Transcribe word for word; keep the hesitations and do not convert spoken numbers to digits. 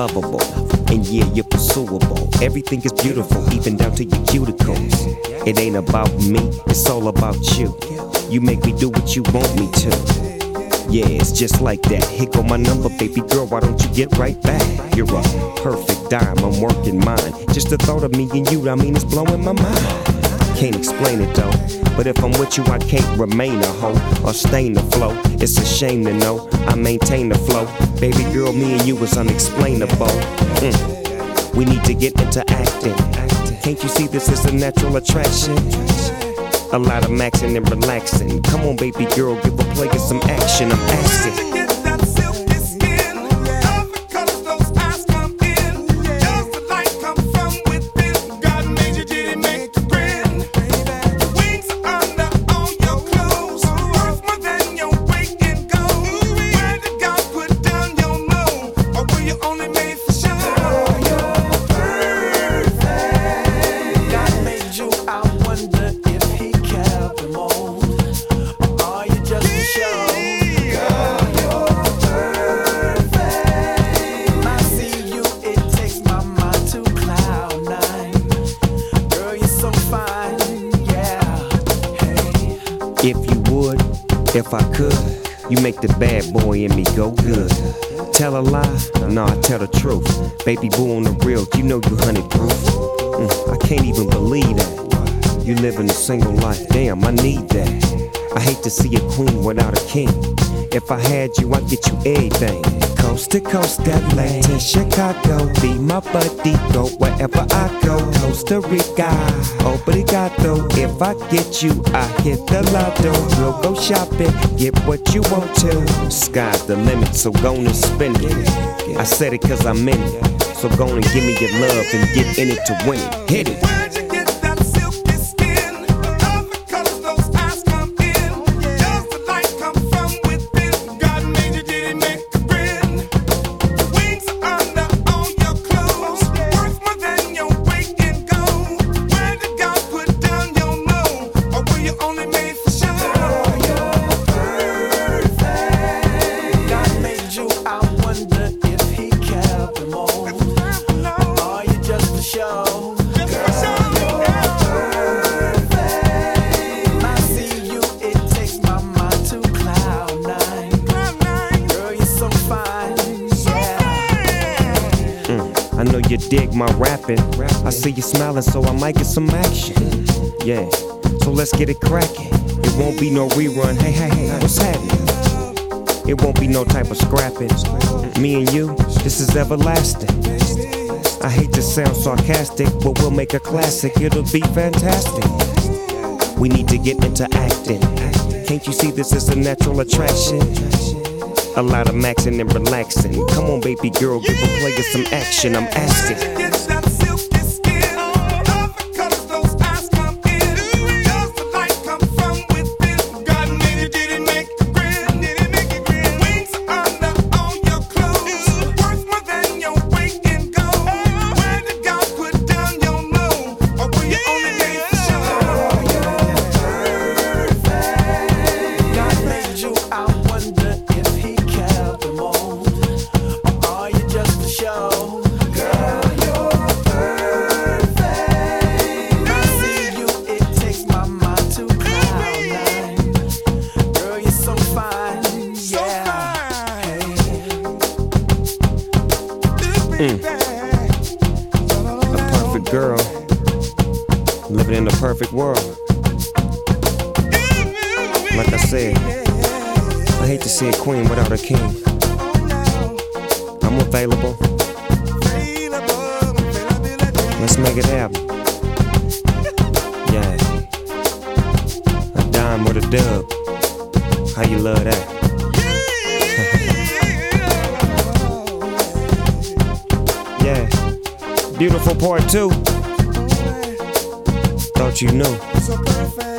lovable. And yeah, you're pursuable. Everything is beautiful, even down to your cuticles. It ain't about me, it's all about you. You make me do what you want me to. Yeah, it's just like that. Here go my number, baby girl, why don't you get right back? You're a perfect dime, I'm working mine. Just the thought of me and you, I mean, it's blowing my mind. Can't explain it though, but if I'm with you, I can't remain a hoe or stain the flow. It's a shame to know I maintain the flow. Baby girl, me and you is unexplainable. Mm. We need to get into acting. Can't you see this is a natural attraction? A lot of maxing and relaxing. Come on, baby girl, give a player some action. I'm asking. If you would, if I could, you make the bad boy in me go good. Tell a lie? Nah, I tell the truth. Baby boo on the real, you know you honey proof. Mm, I can't even believe that. You living a single life, damn, I need that. I hate to see a queen without a king. If I had you, I'd get you everything. Coast to coast, L A to Chicago. Be my buddy, go wherever I go. Costa Rica, obrigado. If I get you, I hit the lotto. We'll go shopping, get what you want to. Sky's the limit, so go and spend it. I said it cause I'm in it. So go and give me your love and get in it to win it. Hit it. I know you dig my rapping. I see you smiling, so I might get some action. Yeah, so let's get it cracking. It won't be no rerun. Hey, hey, hey, what's happening? It won't be no type of scrapping. Me and you, this is everlasting. I hate to sound sarcastic, but we'll make a classic. It'll be fantastic. We need to get into acting. Can't you see this is a natural attraction? A lot of maxing and relaxing. Come on, baby girl, give a player some action. I'm asking. Mm. A perfect girl, living in a perfect world. Like I said, I hate to see a queen without a king. I'm available. Let's make it happen. Yeah. A dime with a dub. How you love that? Yeah, beautiful part two. Thought you knew.